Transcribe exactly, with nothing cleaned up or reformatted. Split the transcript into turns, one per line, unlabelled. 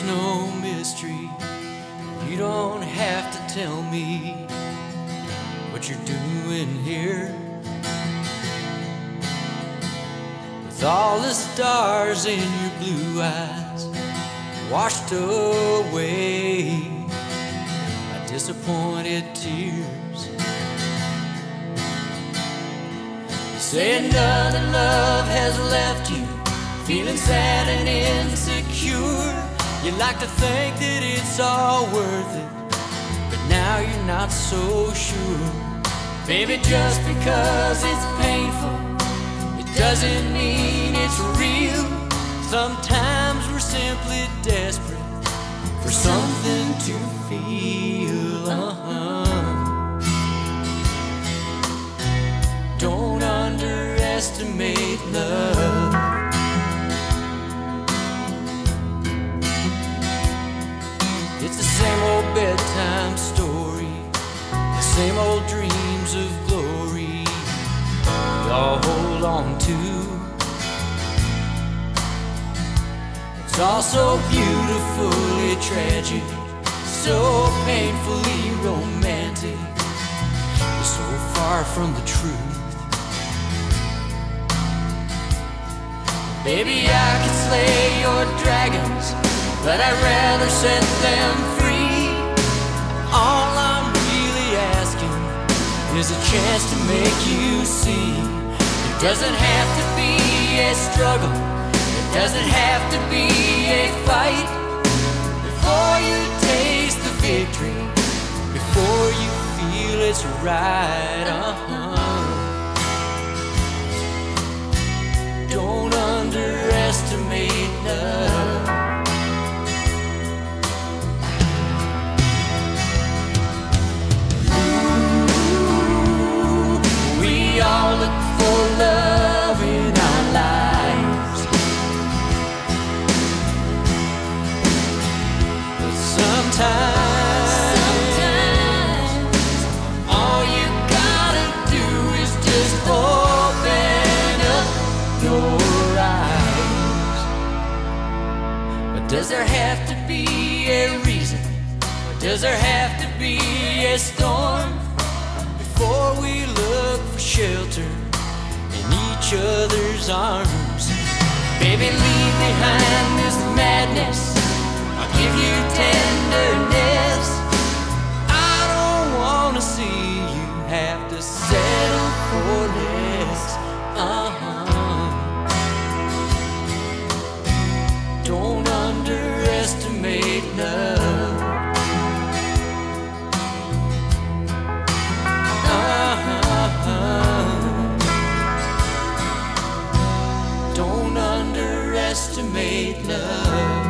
there's no mystery. You don't have to tell me what you're doing here. With all the stars in your blue eyes washed away by disappointed tears. You say another love has left you feeling sad and insecure. You like to think that it's all worth it, but now you're not so sure. Baby, just because it's painful, it doesn't mean it's real. Sometimes we're simply desperate for something to feel. Uh-huh. Don't underestimate love. It's the same old bedtime story, the same old dreams of glory we all hold on to. It's all so beautifully tragic, so painfully romantic. It's so far from the truth. Baby, I could slay your dragons, but I'd rather set them free. All I'm really asking is a chance to make you see. It doesn't have to be a struggle, it doesn't have to be a fight. Before you taste the victory, before you feel it's right, uh-huh. Don't underestimate love. We all look for love in our lives, but sometimes, sometimes all you gotta do is just open up your eyes. But does there have to be a reason? Or does there have to be a storm before we look for shelter in each other's arms? Baby, leave behind this madness, I'll give you tenderness. I don't wanna see you have to settle for less. Uh-huh. Don't underestimate love. Don't underestimate love.